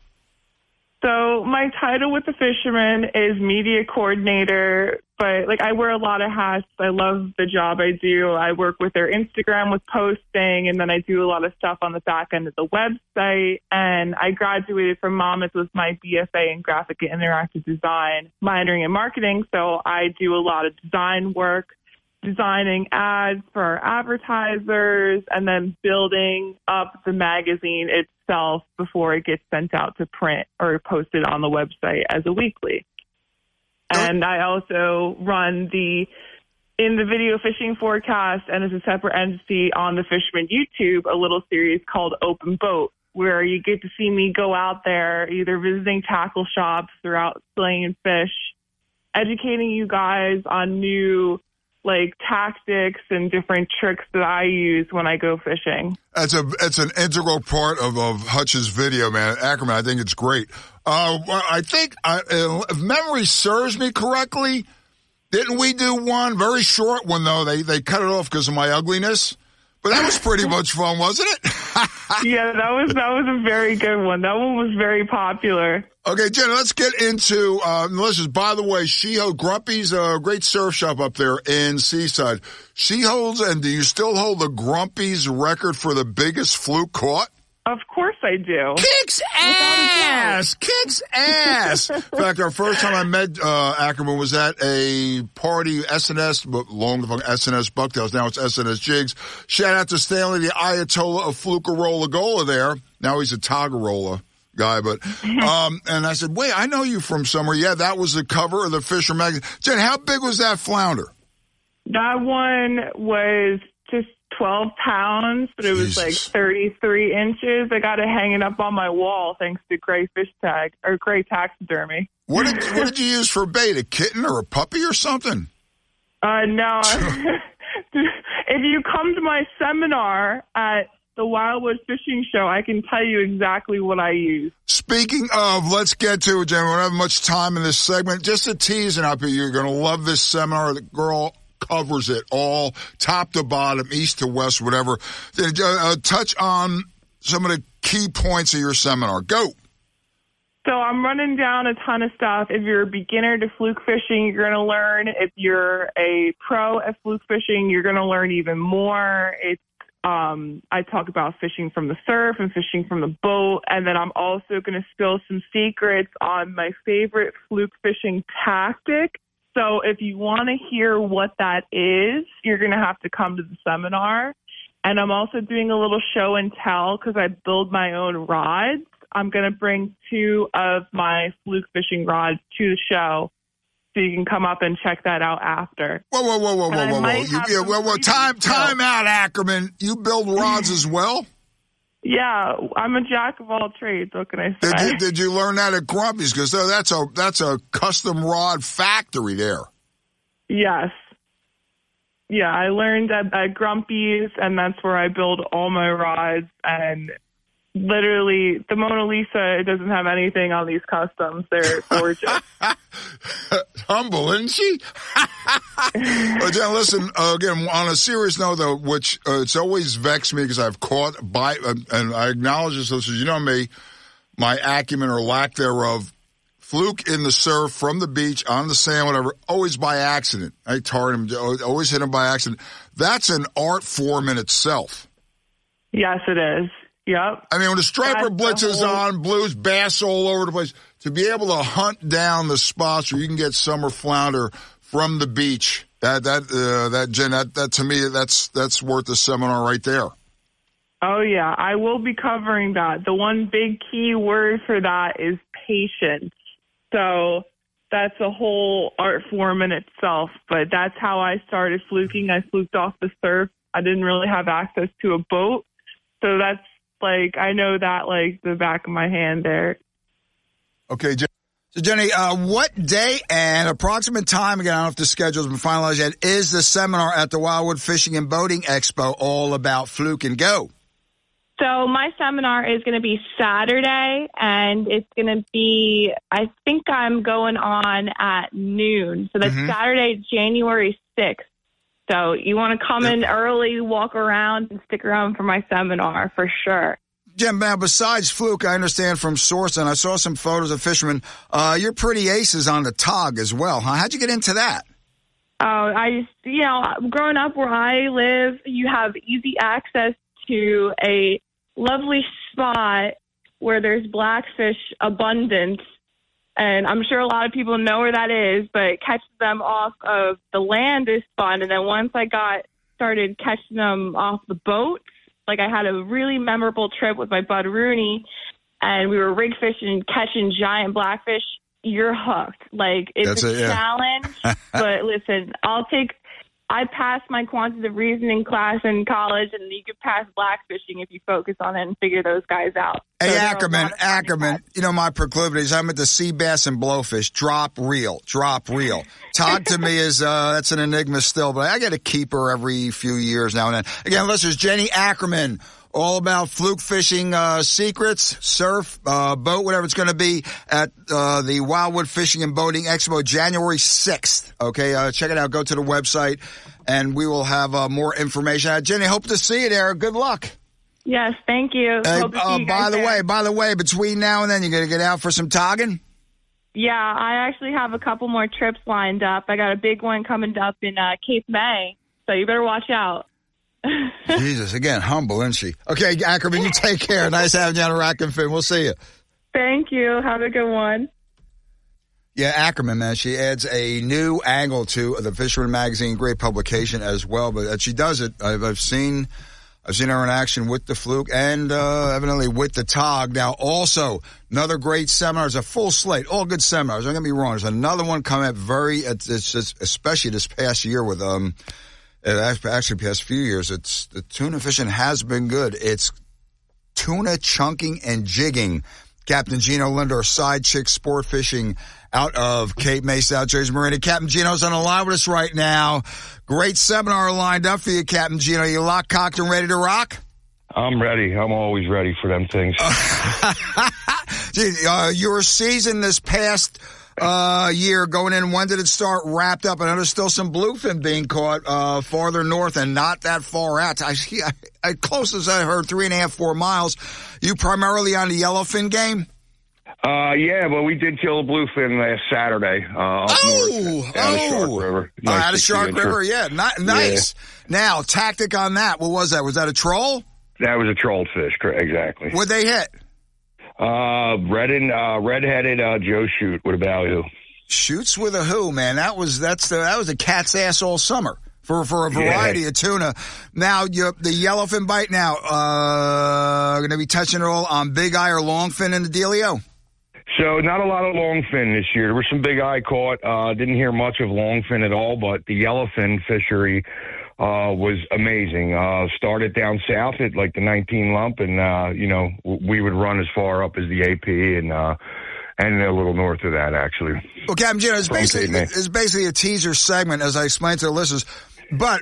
So my title with the Fisherman is media coordinator, but like I wear a lot of hats. I love the job I do. I work with their Instagram with posting, and then I do a lot of stuff on the back end of the website. And I graduated from Monmouth with my B F A in graphic and interactive design, minoring in marketing. So I do a lot of design work, designing ads for our advertisers, and then building up the magazine itself before it gets sent out to print or posted on the website as a weekly. And I also run the in the video fishing forecast, and as a separate entity on the Fisherman YouTube, a little series called Open Boat, where you get to see me go out there either visiting tackle shops or out slaying fish, educating you guys on new like tactics and different tricks that I use when I go fishing. That's a it's an integral part of, of Hutch's video, man. Ackerman, I think it's great. Uh, I think, uh, if memory serves me correctly, didn't we do one very short one though? They they cut it off because of my ugliness, but that was pretty much fun, wasn't it? Yeah, that was that was a very good one. That one was very popular. Okay, Jenna, let's get into, uh, listen, by the way, she holds, Grumpy's a great surf shop up there in Seaside. She holds, and do you still hold the Grumpy's record for the biggest fluke caught? Of course I do. Kicks ass! Kicks ass! In fact, our first time I met uh, Ackerman was at a party, S and S, but long before S and S Bucktails. Now it's S and S Jigs. Shout out to Stanley, the Ayatollah of Flukerola Gola there. Now he's a Tagarola guy, but, um, and I said, wait, I know you from somewhere. Yeah, that was the cover of the Fisher magazine. Jen, how big was that flounder? That one was just twelve pounds, but it was Jesus. like thirty-three inches. I got it hanging up on my wall thanks to Gray Fish Tag or Gray Taxidermy. What did, what did you use for bait? A kitten or a puppy or something? Uh, no. If you come to my seminar at the Wildwood Fishing Show, I can tell you exactly what I use. Speaking of, let's get to it, Jen. We don't have much time in this segment. Just a teasing up here. You're going to love this seminar. The girl covers it all, top to bottom, east to west, whatever. Uh, uh, touch on some of the key points of your seminar. Go. So I'm running down a ton of stuff. If you're a beginner to fluke fishing, you're going to learn. If you're a pro at fluke fishing, you're going to learn even more. It's Um, I talk about fishing from the surf and fishing from the boat, and then I'm also going to spill some secrets on my favorite fluke fishing tactic. So if you want to hear what that is, you're going to have to come to the seminar. And I'm also doing a little show and tell because I build my own rods. I'm going to bring two of my fluke fishing rods to the show, so you can come up and check that out after. Whoa, whoa, whoa, whoa, whoa, whoa, whoa. You, yeah, whoa, whoa. Time, time out, Ackerman. You build rods as well? Yeah, I'm a jack of all trades. What can I say? Did you, did you learn that at Grumpy's? Because that's a that's a custom rod factory there. Yes. yeah, I learned at, at Grumpy's, and that's where I build all my rods. And literally, the Mona Lisa, it doesn't have anything on these customs. They're gorgeous. Humble, isn't she? Well, Jen, listen, uh, again, on a serious note, though, which uh, it's always vexed me because I've caught by, uh, and I acknowledge this, listeners, you know me, my acumen or lack thereof, fluke in the surf, from the beach, on the sand, whatever, always by accident. I tarred him, always hit him by accident. That's an art form in itself. Yes, it is. Yep. I mean, when the striper That's blitz the is whole- on, blues, bass all over the place, to be able to hunt down the spots where you can get summer flounder from the beach, that, that, uh, that, Jen, that, that to me, that's, that's worth a seminar right there. Oh, yeah. I will be covering that. The one big key word for that is patience. So that's a whole art form in itself. But that's how I started fluking. I fluked off the surf. I didn't really have access to a boat. So that's like, I know that like the back of my hand there. Okay, Jen. So, Jenny, uh, what day and approximate time, again, I don't know if the schedule's been finalized yet, is the seminar at the Wildwood Fishing and Boating Expo all about Fluke and Go? So my seminar is going to be Saturday, and it's going to be, I think I'm going on at noon. So that's Mhm. Saturday, January sixth. So you want to come in early, walk around, and stick around for my seminar for sure. Jim, now, besides Fluke, I understand from source, and I saw some photos of fishermen, uh, you're pretty aces on the tog as well, huh? How'd you get into that? Oh, I just, you know, growing up where I live, you have easy access to a lovely spot where there's blackfish abundance. And I'm sure a lot of people know where that is, but catching them off of the land is fun. And then once I got started catching them off the boats, like I had a really memorable trip with my bud Rooney, and we were rig fishing, catching giant blackfish. You're hooked. Like, it's That's a it, yeah. challenge. But listen, I'll take, I passed my quantitative reasoning class in college, and you could pass blackfishing if you focus on it and figure those guys out. Hey, So they're a Ackerman, lot of fun. Ackerman, you know my proclivities. I'm at the sea bass and blowfish. Drop reel, drop reel. Todd to me is, uh, that's an enigma still, but I get a keeper every few years now and then. Again, listeners, Jenny Ackerman, all about fluke fishing, uh, secrets, surf, uh, boat, whatever it's going to be at, uh, the Wildwood Fishing and Boating Expo, January sixth. Okay. Uh, check it out. Go to the website and we will have, uh, more information. Uh, Jenny, hope to see you there. Good luck. Yes, thank you. Hey, Hope to see uh, you by guys the there. way, by the way, between now and then, you're going to get out for some togging? Yeah, I actually have a couple more trips lined up. I got a big one coming up in uh, Cape May, so you better watch out. Jesus, again, humble, isn't she? Okay, Ackerman, you take care. Nice having you on a Rack and Fin. We'll see you. Thank you. Have a good one. Yeah, Ackerman, man, she adds a new angle to the Fisherman Magazine, great publication as well. But she does it. I've, I've seen, I've seen her in action with the fluke and uh, evidently with the tog. Now, also another great seminar. It's a full slate, all good seminars. Don't get me wrong. There's another one coming up very, it's, it's just, especially this past year with um, actually past few years. It's the tuna fishing has been good. It's tuna chunking and jigging. Captain Gino Linder, Side Chick Sport Fishing out of Cape May, South Jersey Marina. Captain Gino's on the line with us right now. Great seminar lined up for you, Captain Gino. You locked, cocked, and ready to rock? I'm ready. I'm always ready for them things. Gee, uh, your season this past uh, year going in, when did it start wrapped up? I know there's still some bluefin being caught uh, farther north and not that far out. I, I, I close as I heard, three and a half, four miles. You primarily on the yellowfin game? Uh, yeah, well, we did kill a bluefin last Saturday. Uh, up Oh, north, down the Shark oh. River. Oh, out of to Shark see it. River, yeah. Not, nice. Now, tactic on that. What was that? Was that a troll? That was a trolled fish, correct, exactly. What'd they hit? Uh, red and, uh, red-headed, uh, Joe Shoot with a ballyhoo. Shoots with a who, man. That was, that's the, that was a cat's ass all summer. For for a variety Yeah. of tuna. Now, you, the yellowfin bite now, uh, going to be touching it all on big eye or longfin in the dealio? So not a lot of longfin this year. There was some big eye caught. Uh, didn't hear much of longfin at all, but the yellowfin fishery uh, was amazing. Uh, started down south at like the nineteen lump, and, uh, you know, we would run as far up as the A P and, uh, and a little north of that, actually. Well, Captain Gino, it's From basically, Cape May. it's basically a teaser segment, as I explained to the listeners. But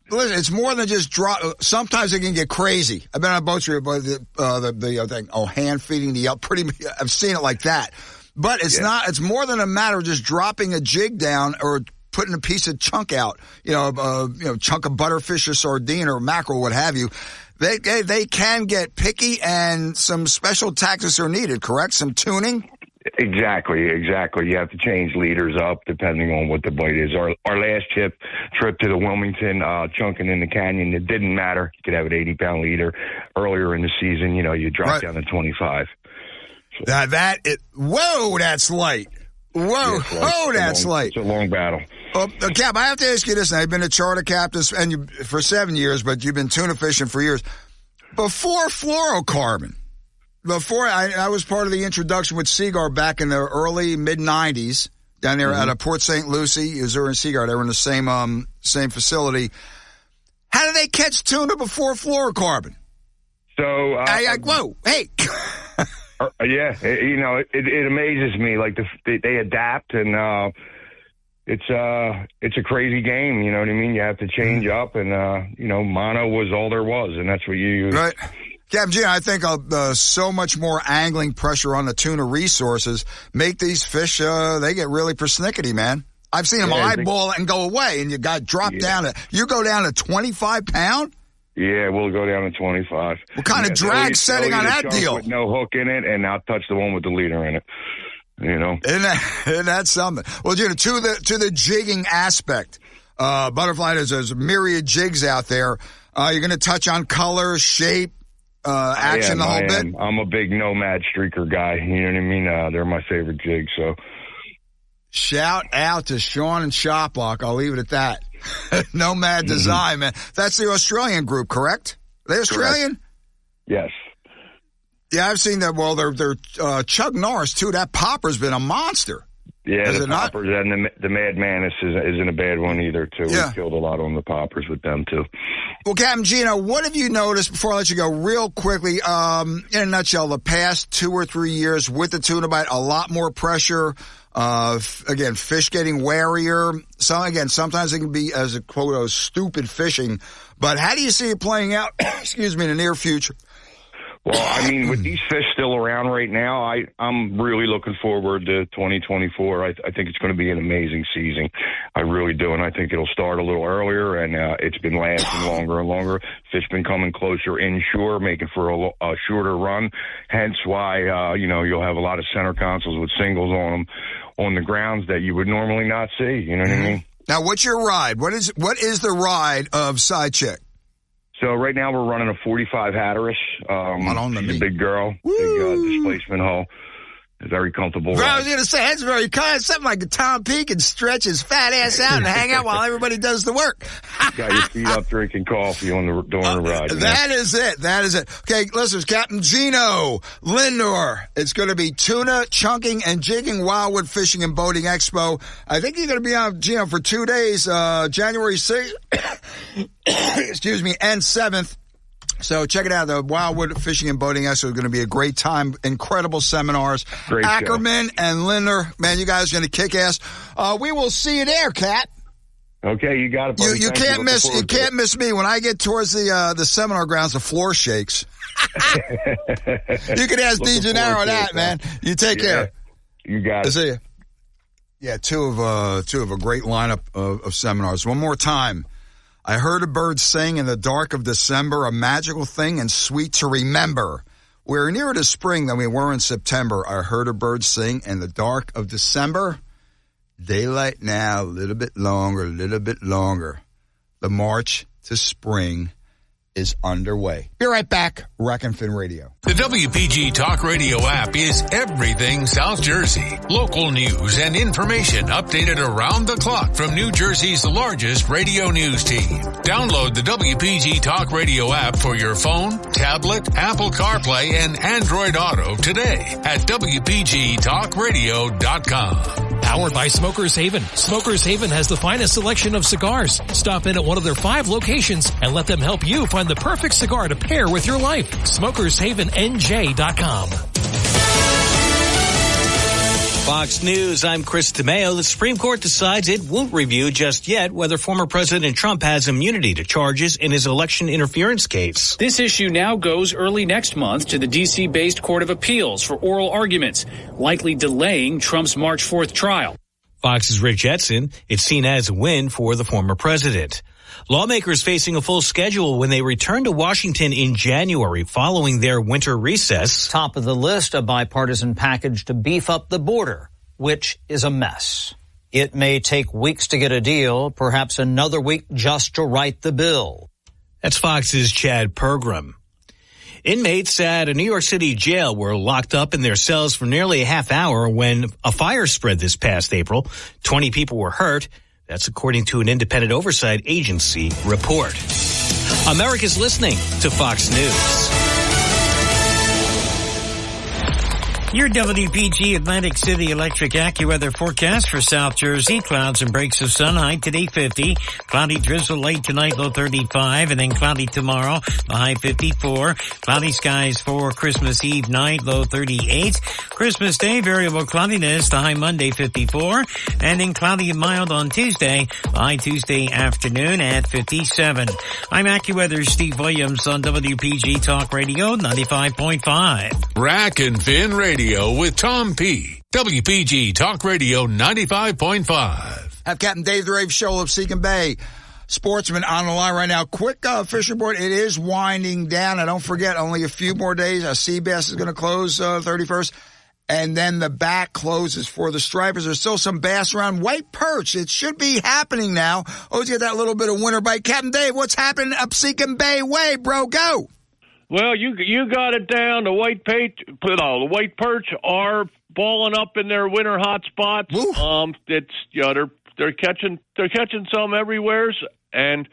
Listen, it's more than just drop. Sometimes it can get crazy. I've been on boats where the, uh, the, the uh, thing, oh, hand feeding the elk. Pretty, I've seen it like that. But it's yeah. not, it's more than a matter of just dropping a jig down or putting a piece of chunk out, you know, uh, you know, chunk of butterfish or sardine or mackerel, what have you. They, they, they can get picky and some special tactics are needed, correct? Some tuning? Exactly, exactly. You have to change leaders up depending on what the bite is. Our our last trip trip to the Wilmington, uh, chunking in the canyon, it didn't matter. You could have an eighty pound leader. Earlier in the season, you know, you drop right. down to twenty-five. So, now that, it, whoa, that's light. Whoa, yeah, oh, that's long, light. It's a long battle. Uh, Cap, I have to ask you this now. You've been a charter captain and you, for seven years, but you've been tuna fishing for years. Before fluorocarbon, Before I, I was part of the introduction with Seaguar back in the early mid nineties down there mm-hmm. out of Port Saint Lucie, Missouri and Seaguar. They were in the same um same facility. How did they catch tuna before fluorocarbon? So uh, I, I, whoa, hey, uh, yeah, it, you know it, it amazes me. Like the, they, they adapt, and uh, it's uh it's a crazy game. You know what I mean? You have to change up, and uh, you know mono was all there was, and that's what you use. Right. Captain Gino, I think uh, so much more angling pressure on the tuna resources make these fish, uh, they get really persnickety, man. I've seen them yeah, eyeball it and go away, and you got dropped yeah. down to, you go down to twenty-five pound? Yeah, we'll go down to twenty-five. What kind yeah, of drag setting on that deal? With no hook in it, and I'll touch the one with the leader in it. You know? Isn't that, isn't that something? Well, Gino, to the, to the jigging aspect, uh, Butterfly, there's, there's a myriad jigs out there. Uh, you're going to touch on color, shape, Uh, action am, the whole I bit? Am. I'm a big Nomad streaker guy. You know what I mean? Uh, they're my favorite jigs. So, shout out to Sean and Shoplock. I'll leave it at that. Nomad mm-hmm. Design, man. That's the Australian group, correct? Are they Australian? Correct. Yes. Yeah, I've seen that. Well, they're they're uh, Chuck Norris too. That popper's been a monster. Yeah, is the poppers not? and the the Mad Manus is, isn't a bad one either. Too. Yeah. We killed a lot on the poppers with them too. Well, Captain Gino, what have you noticed, before I let you go, real quickly, um, in a nutshell, the past two or three years with the tuna bite, a lot more pressure, uh, f- again, fish getting warier. Some, again, sometimes it can be, as a quote, oh, stupid fishing. But how do you see it playing out, excuse me, in the near future? Well, I mean, with these fish still around right now, I, I'm really looking forward to twenty twenty-four. I, I think it's going to be an amazing season. I really do, and I think it'll start a little earlier, and uh, it's been lasting longer and longer. Fish been coming closer inshore, making for a, a shorter run, hence why, uh, you know, you'll have a lot of center consoles with singles on them on the grounds that you would normally not see. You know what I mean? Now, what's your ride? What is what is the ride of Side Chick? So right now we're running a forty-five Hatteras. Um, on the she's a big girl, Woo! big uh, displacement hull. Very comfortable. Well, I was going to say, that's very kind. Something like a Tom P can stretch his fat ass out and hang out while everybody does the work. Got your feet up drinking coffee on the during the ride. Uh, that is it. That is it. Okay, listeners, Captain Gino Lindor. It's going to be tuna, chunking, and jigging Wildwood Fishing and Boating Expo. I think you're going to be on, Gino, for two days, uh, January sixth, excuse me, and seventh. So check it out. The Wildwood Fishing and Boating Expo is going to be a great time. Incredible seminars. Great Ackerman show. and Lindner. Man, you guys are going to kick ass. Uh, we will see you there, Cat. Okay, you got it, buddy. You, you can't miss. You can't miss me when I get towards the uh, the seminar grounds. The floor shakes. You can ask D. Gennaro that, man. You take yeah, care. You got it. See you. Yeah, two of uh, two of a great lineup of, of seminars. One more time. I heard a bird sing in the dark of December, a magical thing and sweet to remember. We're nearer to spring than we were in September. I heard a bird sing in the dark of December. Daylight now, a little bit longer, a little bit longer. The march to spring is underway. Be right back. Rack and Fin Radio. The W P G Talk Radio app is everything South Jersey. Local news and information updated around the clock from New Jersey's largest radio news team. Download the W P G Talk Radio app for your phone, tablet, Apple CarPlay, and Android Auto today at W P G talk radio dot com. Powered by Smokers Haven. Smokers Haven has the finest selection of cigars. Stop in at one of their five locations and let them help you find the perfect cigar to pair with your life. Smokers Haven N J dot com. Fox News, I'm Chris DeMeo. The Supreme Court decides it won't review just yet whether former President Trump has immunity to charges in his election interference case. This issue now goes early next month to the D C-based Court of Appeals for oral arguments, likely delaying Trump's March fourth trial. Fox's Rich Edson, it's seen as a win for the former president. Lawmakers facing a full schedule when they return to Washington in January following their winter recess. Top of the list, a bipartisan package to beef up the border, which is a mess. It may take weeks to get a deal, perhaps another week just to write the bill. That's Fox's Chad Pergram. Inmates at a New York City jail were locked up in their cells for nearly a half hour when a fire spread this past April. twenty people were hurt. That's according to an independent oversight agency report. America's listening to Fox News. Your W P G Atlantic City Electric AccuWeather forecast for South Jersey. Clouds and breaks of sun, high today fifty. Cloudy drizzle late tonight, low thirty-five. And then cloudy tomorrow, the high fifty-four. Cloudy skies for Christmas Eve night, low thirty-eight. Christmas Day, variable cloudiness, the high Monday fifty-four. And then cloudy and mild on Tuesday, the high Tuesday afternoon at fifty-seven. I'm AccuWeather's Steve Williams on W P G Talk Radio ninety-five point five. Rack and Fin Radio. With Tom P. W P G Talk Radio ninety-five point five. Have Captain Dave the Rave Show of Seacon Bay Sportsman on the line right now. Quick uh, fishing board. It is winding down. And don't forget, only a few more days. Our sea bass is going to close uh, thirty-first. And then the back closes for the stripers. There's still some bass around. White perch. It should be happening now. Always get that little bit of winter bite. Captain Dave, what's happening up Seacon Bay way, bro? Go. Well, you you got it down. The white page, no, the white perch are balling up in their winter hot spots. Woo. Um, it's you know they're they're catching they're catching some everywheres, and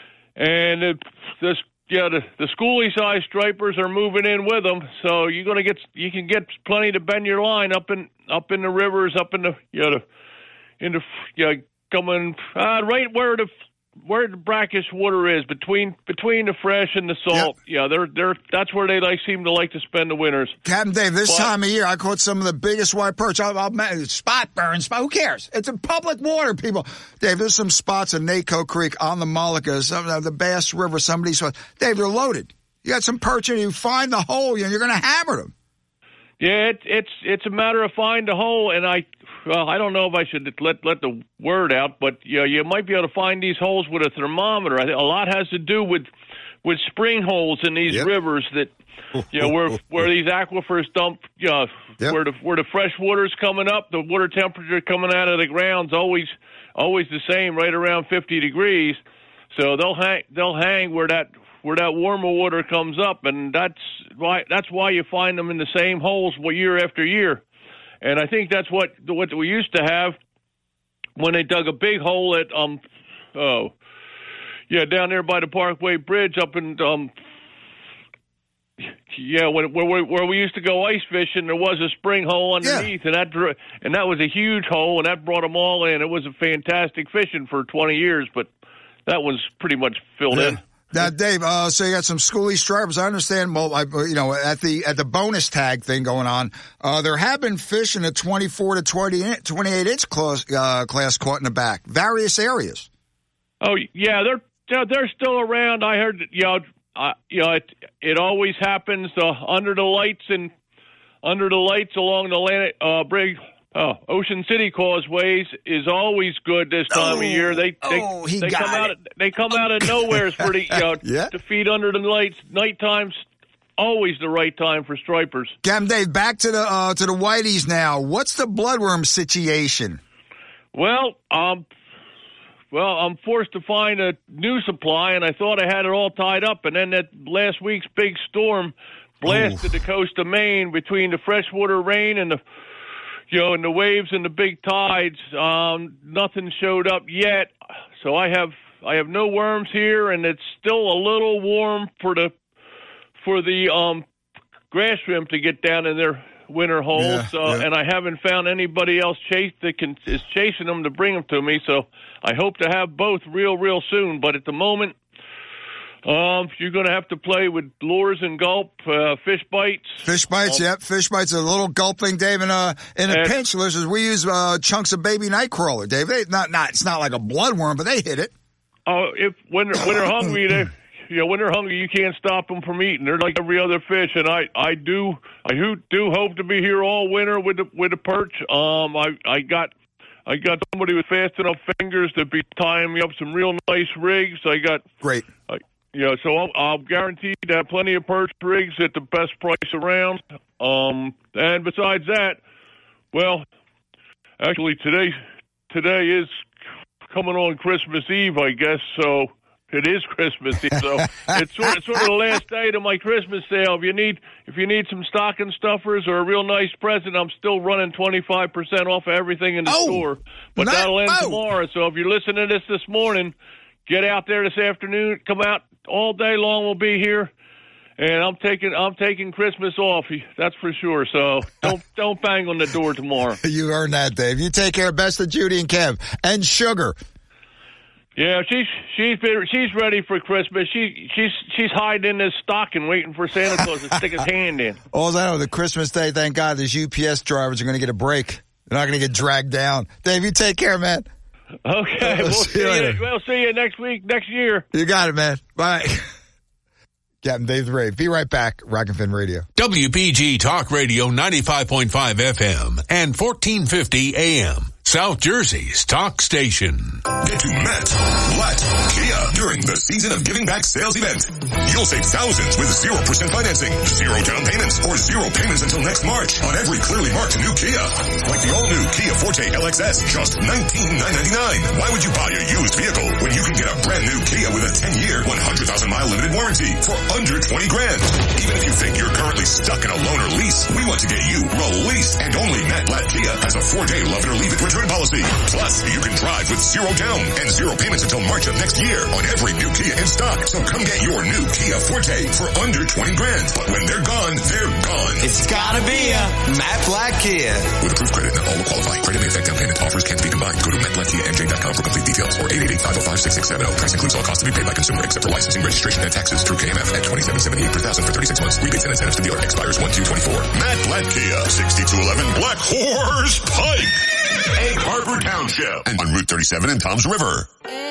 and it, this yeah the the schoolie size stripers are moving in with them. So you're gonna get you can get plenty to bend your line up in up in the rivers, up in the you know the, in the you know, coming uh, right where the. Where the brackish water is between between the fresh and the salt, yep. yeah, they're they're that's where they like seem to like to spend the winters. Captain Dave, this but, time of year, I caught some of the biggest white perch. I'll, I'll spot burn, spot. Who cares? It's in public water, people. Dave, there's some spots in Naco Creek on the Moluccas, some of the Bass River. Some of these spots, Dave, they're loaded. You got some perch and you find the hole, and you're going to hammer them. Yeah, it, it's it's a matter of find the hole, and I. Well, I don't know if I should let let the word out, but you know, you might be able to find these holes with a thermometer. I think a lot has to do with with spring holes in these yep. rivers that you know where where these aquifers dump. You know, yep. where the where the fresh water's coming up, the water temperature coming out of the ground's always always the same, right around fifty degrees. So they'll hang they'll hang where that where that warmer water comes up, and that's why that's why you find them in the same holes year after year. And I think that's what what we used to have when they dug a big hole at um oh yeah down there by the Parkway Bridge up in um yeah when where where we used to go ice fishing. There was a spring hole underneath, yeah. and that and that was a huge hole, and that brought them all in. It was a fantastic fishing for twenty years, but that one's pretty much filled yeah. in. Now, Dave, uh, so you got some schoolie stripers. I understand, well, I, you know, at the at the bonus tag thing going on, uh, there have been fish in the twenty-four to twenty-eight inch class, uh, class caught in the back, various areas. Oh yeah, they're they're still around. I heard, you know, uh, you know, it it always happens uh, under the lights and under the lights along the Atlantic uh, brig. Oh, Ocean City Causeways is always good this time oh, of year. They they, oh, he they got come it. out of, they come out of nowheres for the you know, yeah. to feed under the lights. Nighttime's always the right time for stripers. Captain Dave, back to the uh, to the whiteys now. What's the bloodworm situation? Well, um, well, I'm forced to find a new supply, and I thought I had it all tied up, and then that last week's big storm blasted Ooh. the coast of Maine between the freshwater rain and the You know, and the waves and the big tides, um, nothing showed up yet. So I have I have no worms here, and it's still a little warm for the for the um, grass shrimp to get down in their winter holes. Yeah, so, yeah. And I haven't found anybody else chase that can is chasing them to bring them to me. So I hope to have both real, real soon. But at the moment, Um, you're going to have to play with lures and gulp, uh, fish bites. Fish bites, um, yep. Fish bites, a little gulp thing, Dave. In a, in a and, pinch, lizards, we use uh, chunks of baby nightcrawler, Dave. They, not, not, it's not like a bloodworm, but they hit it. Oh, uh, if when they're, when they're hungry, they, you know, when they're hungry, you can't stop them from eating. They're like every other fish, and I, I do, I do, do hope to be here all winter with the with the perch. Um, I, I got. I got somebody with fast enough fingers to be tying me up some real nice rigs. I got great, uh, you know, so I'll, I'll guarantee to have plenty of perch rigs at the best price around. Um, and besides that, well, actually today today is coming on Christmas Eve, I guess. So it is Christmas Eve. So it's sort of, sort of the last day to my Christmas sale. If you need if you need some stocking stuffers or a real nice present, I'm still running twenty-five percent off of everything in the oh, store. But not, that'll end oh. tomorrow. So if you're listening to this this morning, get out there this afternoon. Come out all day long. We'll be here. And I'm taking I'm taking Christmas off. That's for sure. So don't don't bang on the door tomorrow. You earned that, Dave. You take care. Best of Judy and Kev and Sugar. Yeah, she's she's been, she's ready for Christmas. She she's she's hiding in this stocking, waiting for Santa Claus to stick his hand in. All I know, the Christmas day, thank God, these U P S drivers are going to get a break. They're not going to get dragged down. Dave, you take care, man. Okay, we'll see, you later. We'll see you next week, next year. You got it, man. Bye. Captain Dave the Rave. Be right back. Rock and Fin Radio. W P G Talk Radio ninety-five point five F M and fourteen fifty A M. South Jersey's talk station. Get to Matt Blatt Kia during the Season of Giving Back sales event. You'll save thousands with zero percent financing, zero down payments, or zero payments until next March on every clearly marked new Kia. Like the all-new Kia Forte L X S, just nineteen thousand nine hundred ninety-nine dollars. Why would you buy a used vehicle when you can get a brand new Kia with a ten-year, one hundred thousand mile limited warranty for under twenty grand? Even if you think you're currently stuck in a loan or lease, we want to get you released. And only Matt Blatt Kia has a four-day love it or leave it return policy. Plus, you can drive with zero down and zero payments until March of next year on every new Kia in stock. So come get your new Kia Forte for under twenty grand. But when they're gone, they're gone. It's gotta be a Matt Blatt Kia. With approved credit, not all will qualify. Credit may affect down payment. Offers can't be combined. Go to matt blatt kia m j dot com for complete details or eight eight eight, five oh five, six six seven oh. Price includes all costs to be paid by consumer except for licensing, registration, and taxes through K M F at twenty-seven seventy-eight per thousand for thirty-six months. Rebates and incentives to dealer expires one two twenty-four. Matt Blatt Kia, sixty-two eleven Black Horse Pike, Egg Harbor Township, and on Route thirty-seven in Toms River.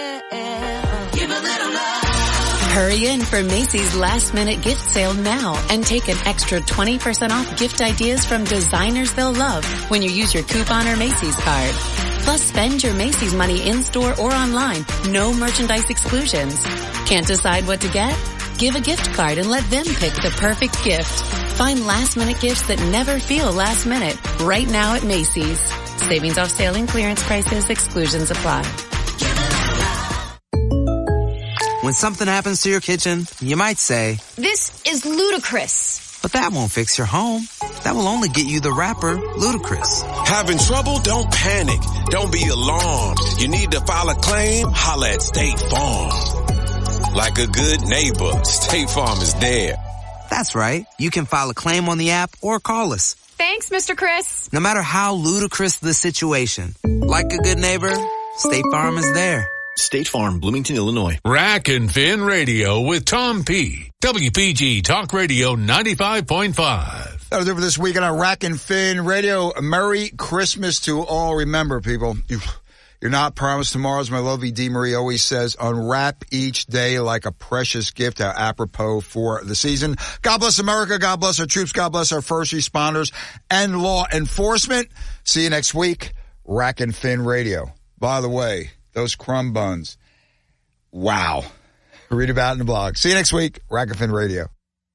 Give a little love. Hurry in for Macy's last minute gift sale now and take an extra twenty percent off gift ideas from designers they'll love when you use your coupon or Macy's card. Plus, spend your Macy's money in-store or online. No merchandise exclusions. Can't decide what to get? Give a gift card and let them pick the perfect gift. Find last-minute gifts that never feel last minute right now at Macy's. Savings off sale and clearance prices. Exclusions apply. When something happens to your kitchen, you might say, "This is ludicrous." But that won't fix your home. That will only get you the rapper, Ludacris. Having trouble? Don't panic. Don't be alarmed. You need to file a claim? Holla at State Farm. Like a good neighbor, State Farm is there. That's right. You can file a claim on the app or call us. Thanks, Mister Chris. No matter how ludicrous the situation, like a good neighbor, State Farm is there. State Farm, Bloomington, Illinois. Rack and Fin Radio with Tom P. W P G Talk Radio ninety-five point five. That'll do for this weekend on Rack and Fin Radio. Merry Christmas to all. Remember, people, you, you're not promised tomorrow, as my lovely Dee Marie always says. Unwrap each day like a precious gift. How apropos for the season. God bless America. God bless our troops. God bless our first responders and law enforcement. See you next week. Rack and Fin Radio. By the way, those crumb buns. Wow. Read about it in the blog. See you next week. Rack and Fin Radio.